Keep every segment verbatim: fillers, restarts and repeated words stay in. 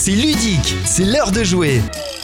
c'est ludique, c'est l'heure de jouer.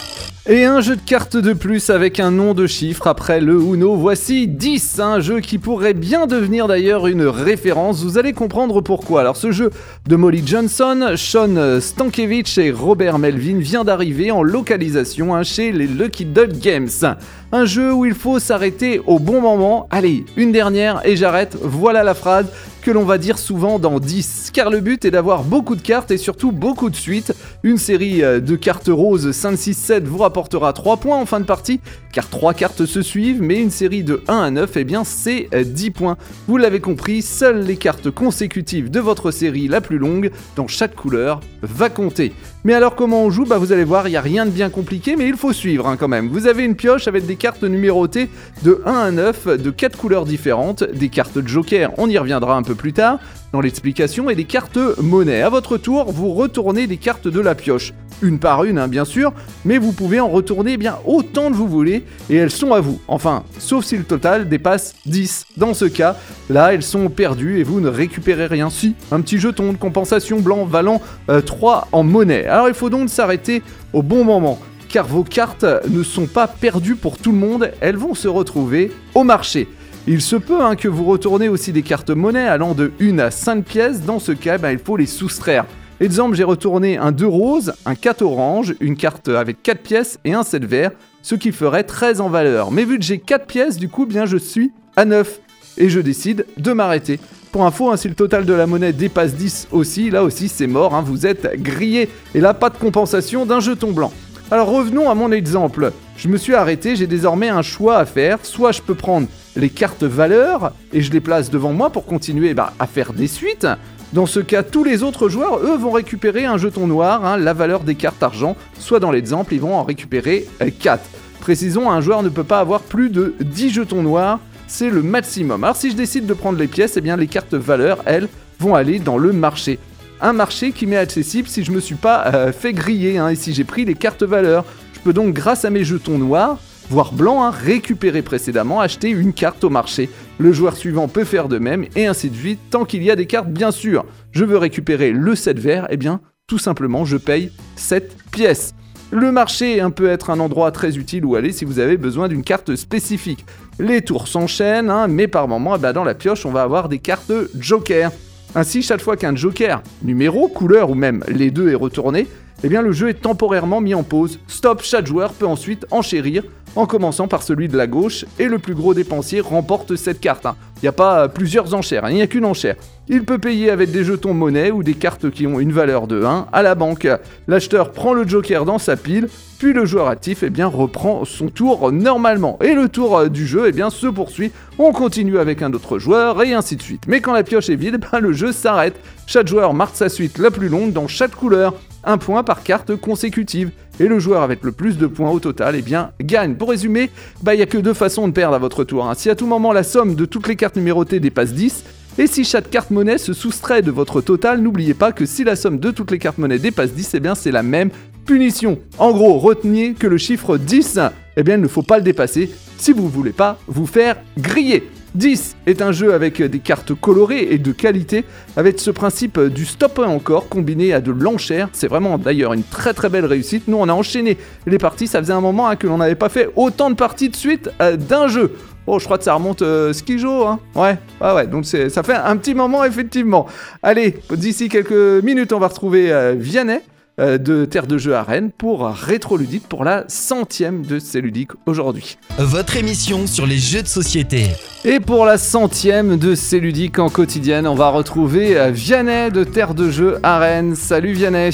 Et un jeu de cartes de plus avec un nom de chiffre après le Uno, voici dix, un jeu qui pourrait bien devenir d'ailleurs une référence, vous allez comprendre pourquoi. Alors ce jeu de Molly Johnson, Sean Stankiewicz et Robert Melvin vient d'arriver en localisation hein, chez les Lucky Duck Games. Un jeu où il faut s'arrêter au bon moment. Allez, une dernière et j'arrête, voilà la phrase que l'on va dire souvent dans dix, car le but est d'avoir beaucoup de cartes et surtout beaucoup de suites. Une série de cartes roses cinq, six, sept vous rapportera trois points en fin de partie, car trois cartes se suivent, mais une série de un à neuf, eh bien c'est dix points. Vous l'avez compris, seules les cartes consécutives de votre série la plus longue, dans chaque couleur, va compter. Mais alors comment on joue ? Bah vous allez voir, il n'y a rien de bien compliqué, mais il faut suivre hein, quand même. Vous avez une pioche avec des cartes numérotées de un à neuf, de quatre couleurs différentes, des cartes joker, on y reviendra un peu plus tard dans l'explication, et des cartes monnaie. À votre tour, vous retournez les cartes de la pioche, une par une hein, bien sûr, mais vous pouvez en retourner bien autant que vous voulez, et elles sont à vous. Enfin, sauf si le total dépasse dix. Dans ce cas, là, elles sont perdues et vous ne récupérez rien. Si, un petit jeton de compensation blanc valant euh, trois en monnaie. Alors il faut donc s'arrêter au bon moment, car vos cartes ne sont pas perdues pour tout le monde, elles vont se retrouver au marché. Il se peut hein, que vous retournez aussi des cartes monnaie allant de une à cinq pièces, dans ce cas, ben, il faut les soustraire. Exemple, j'ai retourné un deux rose, un quatre orange, une carte avec quatre pièces et un sept vert, ce qui ferait treize en valeur. Mais vu que j'ai quatre pièces, du coup, bien je suis à neuf et je décide de m'arrêter. Pour info, hein, si le total de la monnaie dépasse dix aussi, là aussi c'est mort, hein, vous êtes grillé. Et là, pas de compensation d'un jeton blanc. Alors revenons à mon exemple. Je me suis arrêté, j'ai désormais un choix à faire. Soit je peux prendre les cartes valeurs et je les place devant moi pour continuer bah, à faire des suites. Dans ce cas, tous les autres joueurs, eux, vont récupérer un jeton noir, hein, la valeur des cartes argent. Soit dans l'exemple, ils vont en récupérer euh, quatre. Précisons, un joueur ne peut pas avoir plus de dix jetons noirs, c'est le maximum. Alors si je décide de prendre les pièces, eh bien les cartes valeurs, elles, vont aller dans le marché. Un marché qui m'est accessible si je me suis pas euh, fait griller, hein, et si j'ai pris les cartes valeurs. Je peux donc, grâce à mes jetons noirs, voire blancs, hein, récupérés précédemment, acheter une carte au marché. Le joueur suivant peut faire de même, et ainsi de suite, tant qu'il y a des cartes, bien sûr. Je veux récupérer le sept vert, eh bien, tout simplement, je paye sept pièces. Le marché hein, peut être un endroit très utile où aller si vous avez besoin d'une carte spécifique. Les tours s'enchaînent, hein, mais par moments, eh ben, dans la pioche, on va avoir des cartes joker. Ainsi, chaque fois qu'un joker, numéro, couleur ou même les deux est retourné, eh bien le jeu est temporairement mis en pause. Stop, chaque joueur peut ensuite enchérir en commençant par celui de la gauche et le plus gros dépensier remporte cette carte. Hein. Il n'y a pas plusieurs enchères, hein, il n'y a qu'une enchère. Il peut payer avec des jetons monnaie ou des cartes qui ont une valeur de un à la banque. L'acheteur prend le joker dans sa pile, puis le joueur actif eh bien, reprend son tour normalement. Et le tour du jeu eh bien, se poursuit, on continue avec un autre joueur et ainsi de suite. Mais quand la pioche est vide, ben, le jeu s'arrête. Chaque joueur marque sa suite la plus longue dans chaque couleur. Un point par carte consécutive. Et le joueur avec le plus de points au total, eh bien, gagne. Pour résumer, bah, il n'y a que deux façons de perdre à votre tour. Hein. Si à tout moment la somme de toutes les cartes numérotées dépasse dix, et si chaque carte monnaie se soustrait de votre total, n'oubliez pas que si la somme de toutes les cartes monnaie dépasse dix, eh bien, c'est la même punition. En gros, retenez que le chiffre dix, eh bien, il ne faut pas le dépasser si vous ne voulez pas vous faire griller. dix est un jeu avec des cartes colorées et de qualité, avec ce principe du stop et encore combiné à de l'enchère. C'est vraiment d'ailleurs une très très belle réussite. Nous on a enchaîné les parties, ça faisait un moment hein, que l'on n'avait pas fait autant de parties de suite euh, d'un jeu. Oh, je crois que ça remonte euh, Skijo, hein. Ouais, ouais, ouais, donc c'est, ça fait un petit moment effectivement. Allez, d'ici quelques minutes on va retrouver euh, Vianney de Terre de Jeux à Rennes pour Rétro Ludique pour la centième de C'est Ludique aujourd'hui. Votre émission sur les jeux de société. Et pour la centième de C'est Ludique en quotidienne, on va retrouver Vianney de Terre de Jeux à Rennes. Salut Vianney.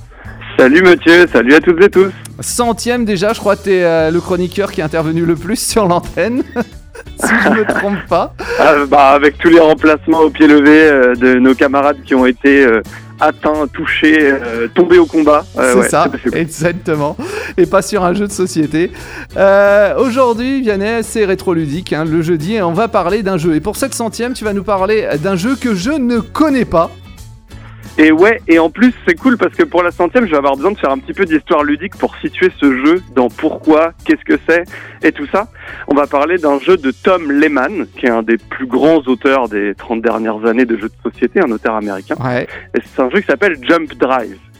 Salut Mathieu, salut à toutes et tous. Centième déjà, je crois que t'es euh, le chroniqueur qui est intervenu le plus sur l'antenne. Si je ne me trompe pas. Ah, bah, avec tous les remplacements au pied levé euh, de nos camarades qui ont été euh, atteints, touchés, euh, tombés au combat. Euh, c'est ouais, ça, c'est exactement. Et pas sur un jeu de société. Euh, aujourd'hui, Vianney, c'est Rétro Ludique, hein, le jeudi, et on va parler d'un jeu. Et pour cette centième, tu vas nous parler d'un jeu que je ne connais pas. Et ouais, et en plus c'est cool parce que pour la centième, je vais avoir besoin de faire un petit peu d'histoire ludique pour situer ce jeu dans pourquoi, qu'est-ce que c'est et tout ça. On va parler d'un jeu de Tom Lehman, qui est un des plus grands auteurs des trente dernières années de jeux de société, un auteur américain. Ouais. Et c'est un jeu qui s'appelle Jump Drive.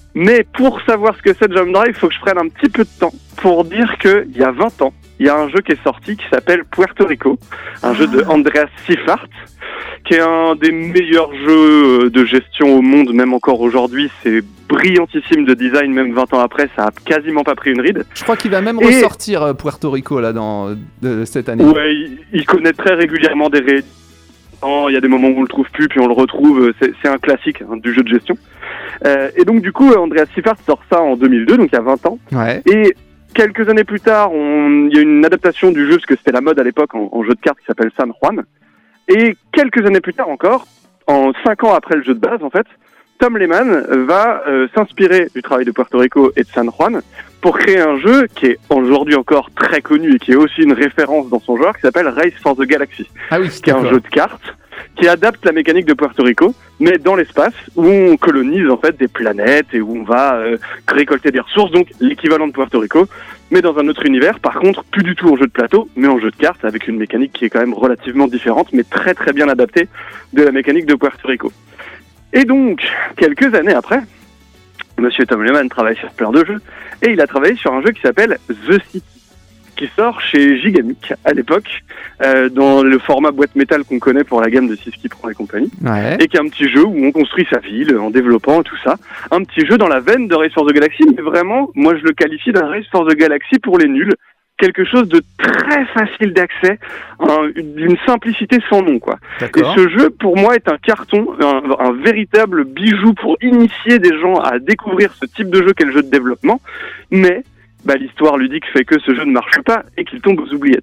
Mais pour savoir ce que c'est Jump Drive, il faut que je prenne un petit peu de temps pour dire qu'il y a vingt ans, il y a un jeu qui est sorti qui s'appelle Puerto Rico, un ah. jeu de Andreas Seifert, qui est un des meilleurs jeux de gestion au monde, même encore aujourd'hui. C'est brillantissime de design, même vingt ans après, ça a quasiment pas pris une ride. Je crois qu'il va même Et... ressortir Puerto Rico là, dans, de, cette année. Ouais, il, il connaît très régulièrement des raids. Il y a des moments où on le trouve plus, puis on le retrouve. C'est, c'est un classique hein, du jeu de gestion. Euh, et donc du coup, Andreas Seifert sort ça en deux mille deux, donc il y a vingt ans. Ouais. Et quelques années plus tard, on... il y a une adaptation du jeu, parce que c'était la mode à l'époque en, en jeu de cartes qui s'appelle San Juan. Et quelques années plus tard encore, en cinq ans après le jeu de base en fait, Tom Lehmann va euh, s'inspirer du travail de Puerto Rico et de San Juan pour créer un jeu qui est aujourd'hui encore très connu et qui est aussi une référence dans son genre, qui s'appelle Race for the Galaxy. Ah oui, qui est un jeu de cartes qui adapte la mécanique de Puerto Rico, mais dans l'espace, où on colonise en fait des planètes et où on va euh, récolter des ressources, donc l'équivalent de Puerto Rico, mais dans un autre univers. Par contre, plus du tout en jeu de plateau, mais en jeu de cartes, avec une mécanique qui est quand même relativement différente, mais très très bien adaptée de la mécanique de Puerto Rico. Et donc, quelques années après, Monsieur Tom Lehmann travaille sur plein de jeux, et il a travaillé sur un jeu qui s'appelle The City, qui sort chez Gigamic à l'époque, euh, dans le format boîte métal qu'on connaît pour la gamme de Six qui prend et compagnie, ouais. et qui est un petit jeu où on construit sa ville en développant tout ça. Un petit jeu dans la veine de Race for the Galaxy, mais vraiment, moi je le qualifie d'un Race for the Galaxy pour les nuls. Quelque chose de très facile d'accès, un, d'une simplicité sans nom, quoi. D'accord. Et ce jeu, pour moi, est un carton, un, un véritable bijou pour initier des gens à découvrir ce type de jeu qu'est le jeu de développement, mais bah, l'histoire ludique fait que ce jeu ne marche pas et qu'il tombe aux oubliettes.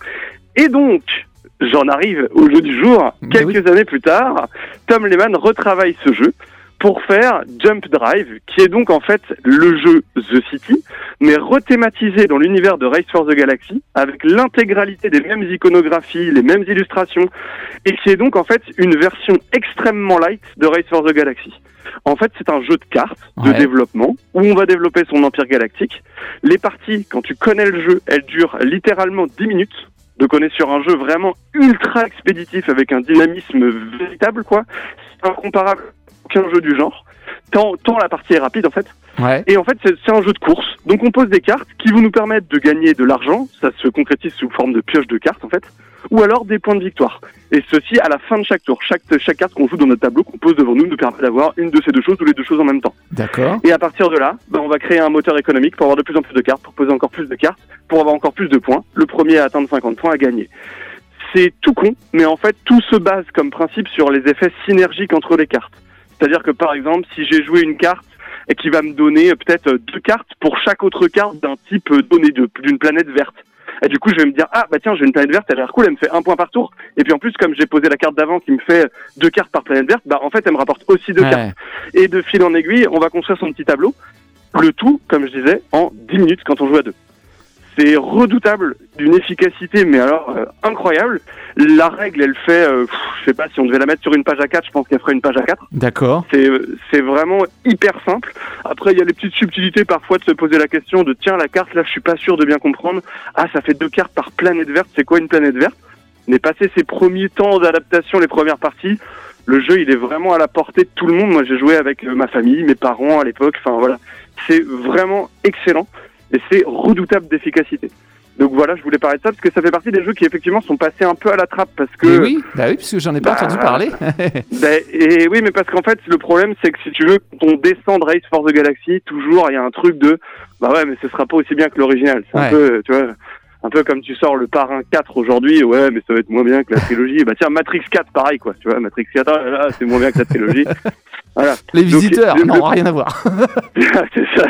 Et donc, j'en arrive au jeu du jour. Mais Quelques oui. années plus tard, Tom Lehmann retravaille ce jeu pour faire Jump Drive, qui est donc en fait le jeu The City, mais rethématisé dans l'univers de Race for the Galaxy, avec l'intégralité des mêmes iconographies, les mêmes illustrations, et qui est donc en fait une version extrêmement light de Race for the Galaxy. En fait, c'est un jeu de cartes, de ouais. développement, où on va développer son empire galactique. Les parties, quand tu connais le jeu, elles durent littéralement dix minutes. Donc on est sur un jeu vraiment ultra expéditif, avec un dynamisme véritable, quoi. C'est incomparable à aucun jeu du genre. Tant, tant la partie est rapide, en fait. Ouais. Et en fait, c'est, c'est un jeu de course. Donc on pose des cartes qui vont nous permettre de gagner de l'argent. Ça se concrétise sous forme de pioches de cartes, en fait. Ou alors des points de victoire. Et ceci à la fin de chaque tour. Chaque, chaque carte qu'on joue dans notre tableau, qu'on pose devant nous, nous permet d'avoir une de ces deux choses ou les deux choses en même temps. D'accord. Et à partir de là, ben, on va créer un moteur économique pour avoir de plus en plus de cartes, pour poser encore plus de cartes, pour avoir encore plus de points. Le premier à atteindre cinquante points à gagner. C'est tout con, mais en fait, tout se base comme principe sur les effets synergiques entre les cartes. C'est-à-dire que par exemple, si j'ai joué une carte et qui va me donner peut-être deux cartes pour chaque autre carte d'un type donné de, d'une planète verte. Et du coup, je vais me dire, ah, bah tiens, j'ai une planète verte, elle a l'air cool, elle me fait un point par tour. Et puis en plus, comme j'ai posé la carte d'avant qui me fait deux cartes par planète verte, bah en fait, elle me rapporte aussi deux ouais. cartes. Et de fil en aiguille, on va construire son petit tableau. Le tout, comme je disais, en dix minutes quand on joue à deux. C'est redoutable, d'une efficacité, mais alors euh, incroyable. La règle, elle fait, euh, pff, je sais pas, si on devait la mettre sur une page A quatre, je pense qu'elle ferait une page A quatre. D'accord. C'est, c'est vraiment hyper simple. Après, il y a les petites subtilités parfois de se poser la question de tiens, la carte là, je suis pas sûr de bien comprendre. Ah, ça fait deux cartes par planète verte. C'est quoi une planète verte? Mais passé ces premiers temps d'adaptation, les premières parties, le jeu, il est vraiment à la portée de tout le monde. Moi, j'ai joué avec ma famille, mes parents à l'époque. Enfin voilà, c'est vraiment excellent. Et c'est redoutable d'efficacité. Donc voilà, je voulais parler de ça parce que ça fait partie des jeux qui effectivement sont passés un peu à la trappe parce que... Et oui, bah oui, parce que j'en ai pas bah, entendu parler. bah, et oui, mais parce qu'en fait, le problème, c'est que si tu veux, quand on descend de Race for the Galaxy, toujours, il y a un truc de... Bah ouais, mais ce sera pas aussi bien que l'original. C'est ouais. un peu, tu vois... Un peu comme tu sors le Parrain quatre aujourd'hui, ouais, mais ça va être moins bien que la trilogie. Bah tiens, Matrix quatre, pareil, quoi. Tu vois, Matrix quatre, là, c'est moins bien que la trilogie. Voilà. Les visiteurs, donc, non, le... rien à voir. C'est ça.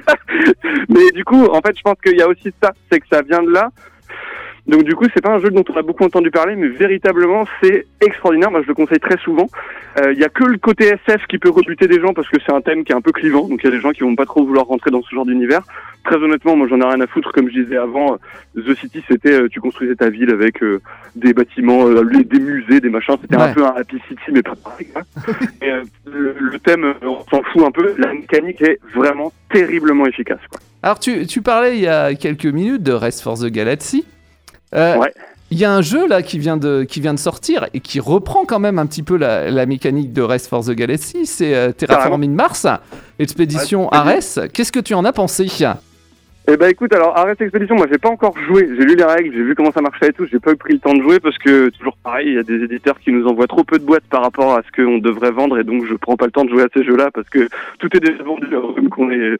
Mais du coup, en fait, je pense qu'il y a aussi ça, c'est que ça vient de là. Donc du coup, c'est pas un jeu dont on a beaucoup entendu parler, mais véritablement, c'est extraordinaire. Moi, je le conseille très souvent. Il euh, y a que le côté S F qui peut rebuter des gens parce que c'est un thème qui est un peu clivant. Donc il y a des gens qui vont pas trop vouloir rentrer dans ce genre d'univers. Très honnêtement, moi, j'en ai rien à foutre. Comme je disais avant, The City, c'était euh, tu construisais ta ville avec euh, des bâtiments, euh, des musées, des machins. C'était ouais. un peu un Happy City, mais pas pareil. Et, euh, le, le thème, on s'en fout un peu. La mécanique est vraiment terriblement efficace, quoi. Alors tu, tu parlais il y a quelques minutes de Race for the Galaxy. Euh, ouais. Il y a un jeu là qui vient de, qui vient de sortir et qui reprend quand même un petit peu la, la mécanique de Race for the Galaxy, c'est euh, Terraforming Mars, Expédition Ouais, Ares. Qu'est-ce que tu en as pensé ? Eh ben écoute, alors Ares Expedition, moi j'ai pas encore joué, j'ai lu les règles, j'ai vu comment ça marchait et tout, j'ai pas eu pris le temps de jouer parce que toujours pareil, il y a des éditeurs qui nous envoient trop peu de boîtes par rapport à ce qu'on devrait vendre et donc je prends pas le temps de jouer à ces jeux-là parce que tout est déjà vendu, même qu'on ait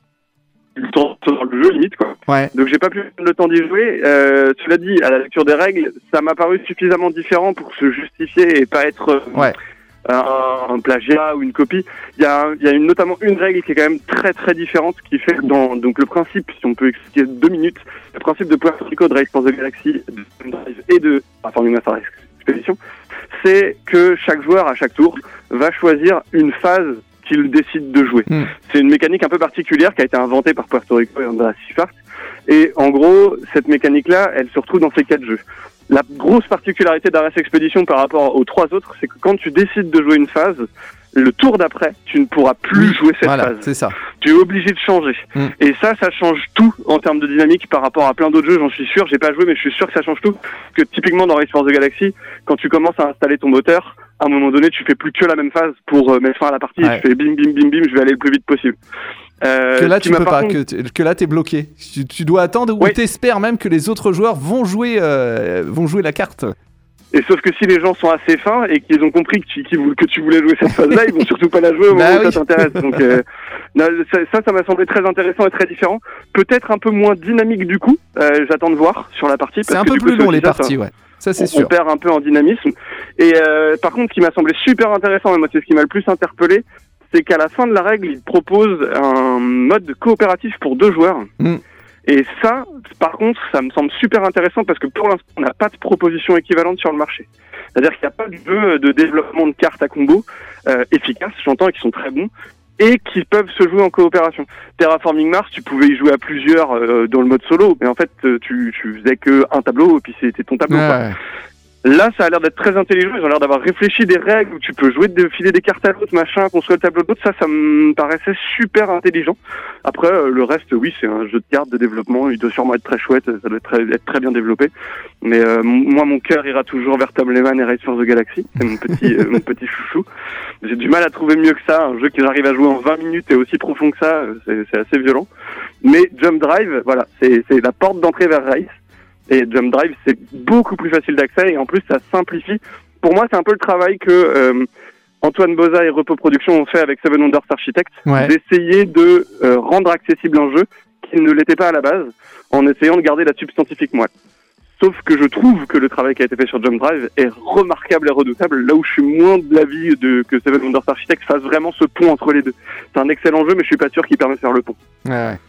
le temps dans le jeu limite quoi. Ouais. Donc j'ai pas pu prendre le temps d'y jouer. Euh, cela dit, à la lecture des règles, ça m'a paru suffisamment différent pour se justifier et pas être euh, Ouais. un, un plagiat ou une copie. Il y a, il y a une, notamment une règle qui est quand même très très différente, qui fait que dans donc le principe, si on peut expliquer deux minutes, le principe de Puerto Rico, de Race for the Galaxy, de Jump Drive et de Terraforming Mars Expedition, c'est que chaque joueur à chaque tour va choisir une phase qu'il décide de jouer. Mm. C'est une mécanique un peu particulière qui a été inventée par Puerto Rico et Andreas Seifert. Et en gros, cette mécanique-là, elle se retrouve dans ces quatre jeux. La grosse particularité d'Ares Expedition par rapport aux trois autres, c'est que quand tu décides de jouer une phase, le tour d'après, tu ne pourras plus Oui, jouer cette voilà, phase. c'est ça. Tu es obligé de changer. Mm. Et ça, ça change tout en termes de dynamique par rapport à plein d'autres jeux, j'en suis sûr. J'ai pas joué, mais je suis sûr que ça change tout. Parce que typiquement dans Race for the Galaxy, quand tu commences à installer ton moteur, à un moment donné, tu fais plus que la même phase pour euh, mettre fin à la partie. Ouais. Tu fais bim, bim, bim, bim, je vais aller le plus vite possible. Euh, Que là, ce qui tu m'a peux par pas, contre- que, t- que là, t'es bloqué. Tu, tu dois attendre ou Oui. t'espères même que les autres joueurs vont jouer, euh, vont jouer la carte. Et sauf que si les gens sont assez fins et qu'ils ont compris que tu, qu'ils vou- que tu voulais jouer cette phase-là, ils vont surtout pas la jouer au Bah moment où oui. ça t'intéresse. Donc euh, non, ça, ça, ça m'a semblé très intéressant et très différent. Peut-être un peu moins dynamique du coup. Euh, j'attends de voir sur la partie. C'est parce un que peu du coup, plus c'est long aussi les ça, ça- parties, ouais. Ça, c'est on, sûr. on perd un peu en dynamisme. Et euh, par contre, ce qui m'a semblé super intéressant, et moi c'est ce qui m'a le plus interpellé, c'est qu'à la fin de la règle, il propose un mode coopératif pour deux joueurs. Mm. Et ça, par contre, ça me semble super intéressant parce que pour l'instant, on n'a pas de proposition équivalente sur le marché. C'est-à-dire qu'il n'y a pas de jeu de développement de cartes à combo euh, efficaces, j'entends, et qui sont très bons, et qui peuvent se jouer en coopération. Terraforming Mars, tu pouvais y jouer à plusieurs euh, dans le mode solo, mais en fait, euh, tu, tu faisais que un tableau, et puis c'était ton tableau. quoi. Ouais. Là, ça a l'air d'être très intelligent. Ils ont l'air d'avoir réfléchi des règles où tu peux jouer, de filer des cartes à l'autre, machin, construire le tableau de l'autre. Ça, ça me paraissait super intelligent. Après, euh, le reste, oui, c'est un jeu de cartes de développement. Il doit sûrement être très chouette. Ça doit être très, être très bien développé. Mais euh, m- moi, mon cœur ira toujours vers Tom Lehman et Race for the Galaxy. C'est mon petit, euh, mon petit chouchou. J'ai du mal à trouver mieux que ça. Un jeu que j'arrive à jouer en vingt minutes et aussi profond que ça, euh, c'est, c'est assez violent. Mais Jump Drive, voilà, c'est, c'est la porte d'entrée vers Race. Et Jump Drive, c'est beaucoup plus facile d'accès et en plus, ça simplifie. Pour moi, c'est un peu le travail que euh, Antoine Boza et Repo Productions ont fait avec Seven Wonders Architect, Ouais. d'essayer de euh, rendre accessible un jeu qui ne l'était pas à la base, en essayant de garder la substantifique moelle. Sauf que je trouve que le travail qui a été fait sur Jump Drive est remarquable et redoutable, là où je suis moins de l'avis de que Seven Wonders Architect fasse vraiment ce pont entre les deux. C'est un excellent jeu, mais je suis pas sûr qu'il permette de faire le pont. Ouais, ouais.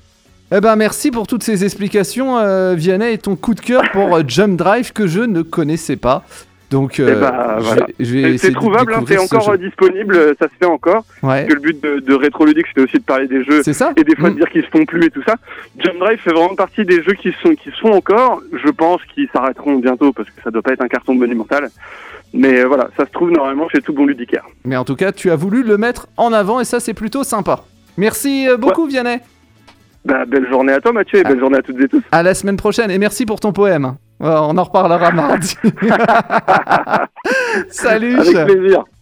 Eh ben, merci pour toutes ces explications, euh, Vianney, et ton coup de cœur pour euh, Jump Drive que je ne connaissais pas. Donc, euh, Eh ben, je voilà. vais, je vais C'est, essayer c'est de trouvable, hein, c'est découvrir ce encore jeu. euh, disponible, ça se fait encore. Ouais. Que le but de, de Rétroludique, c'était aussi de parler des jeux C'est ça. et des fois Mm. de dire qu'ils se font plus et tout ça. Jump Drive fait vraiment partie des jeux qui sont qui se font encore. Je pense qu'ils s'arrêteront bientôt parce que ça doit pas être un carton monumental. Mais euh, voilà, ça se trouve normalement chez tout bon ludicaire. Mais en tout cas, tu as voulu le mettre en avant et ça, c'est plutôt sympa. Merci euh, beaucoup, Vianney. Bah, belle journée à toi Mathieu et Ah. belle journée à toutes et tous. À la semaine prochaine et merci pour ton poème. Euh, On en reparlera mardi. Salut. Avec plaisir.